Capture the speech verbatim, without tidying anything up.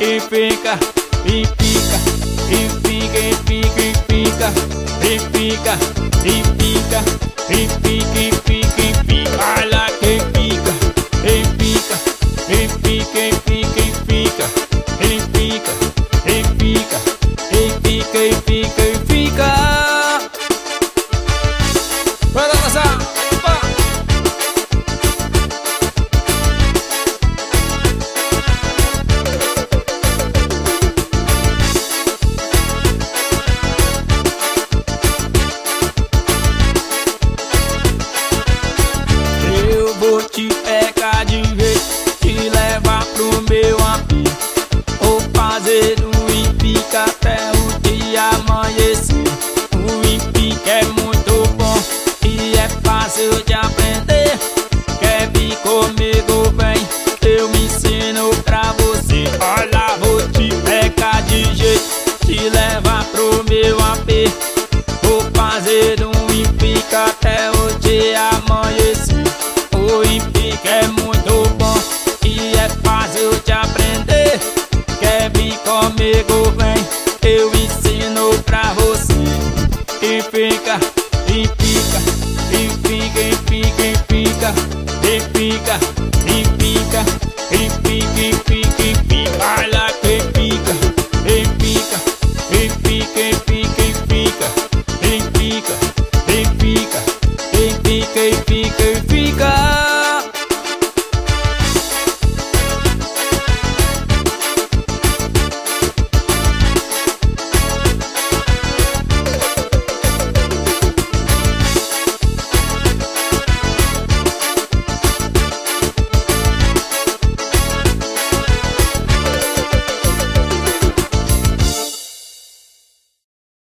e fica, e fica, e fica, e fica, e fica, e fica, e fica, e fica, e fica, e fica, olha que fica, e fica, e fica, e fica, e fica, e fica, e fica, e fica, e fica, e fica. Vai lá, passar. Vou te pegar de vez, te levar pro meu amigo. Vou fazer o Impica até o dia amanhecer. O Impica é muito bom e é fácil de aprender. Quer vir comigo, vem, eu me ensino pra você. Olha, vou te pegar de jeito, te levar pro meu A P. Vou fazer um Impica até o dia amanhecer. O Impica é muito bom e é fácil de aprender. Quer vir comigo, vem.